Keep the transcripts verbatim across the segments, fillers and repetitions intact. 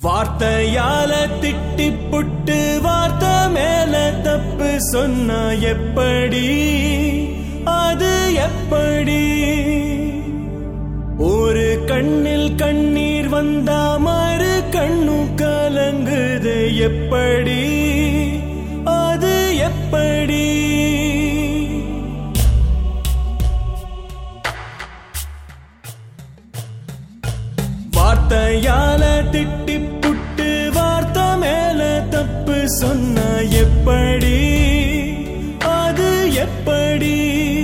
வார்த்தையால திட்டி புட்டு வார்த்தை மேல தப்பு சொன்ன எப்படி அது எப்படி? ஒரு கண்ணில் கண்ணீர் வந்தா மறு கண்ணு கலங்குது எப்படி அது எப்படி? வார்த்தையால திட்டி புட்டு வார்த்தை மேல தப்பு சொன்ன எப்படி அது எப்படி?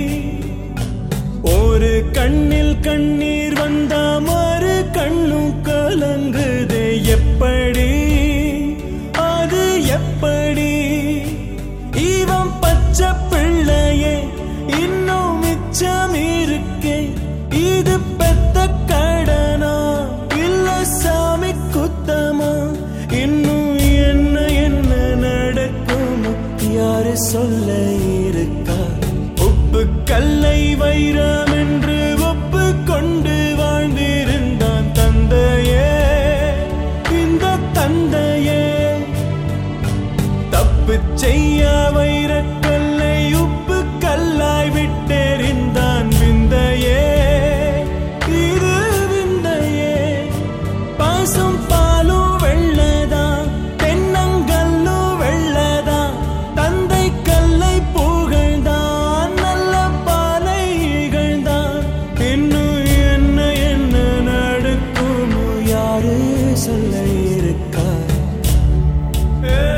ஒரு கண்ணில் கண்ணீர் வந்தா மறு கண்ணு கலங்குது எப்படி அது எப்படி? இவன் பச்சை பிள்ளையே இன்னும் மிச்சம் இருக்கே, இது பெத்த கடனா இல்ல சாமி குத்தமா? இன்னும் என்ன என்ன நடக்கும் யாரு சொல்ல இருக்கா? உப்பு கல்லை வைரம் என்று ஒப்பு கொண்டு வாழ்ந்திருந்தான் தந்தையே, இந்த தந்தையே தப்பு செய்ய வைரக்கல்லை உப்பு கல்லாய் விட்டெறிந்தான் விந்தையே, இது விந்தையே. பாசம் பாலும் வெள்ளதா தென்னங்கல்லும் வெள்ளதா, தந்தை கல்லை புகழ்ந்தான் நல்ல பாலை இகழ்ந்தான். இன்னும் என்ன என்ன நடக்கும் யாரு சொல்ல இருக்கா?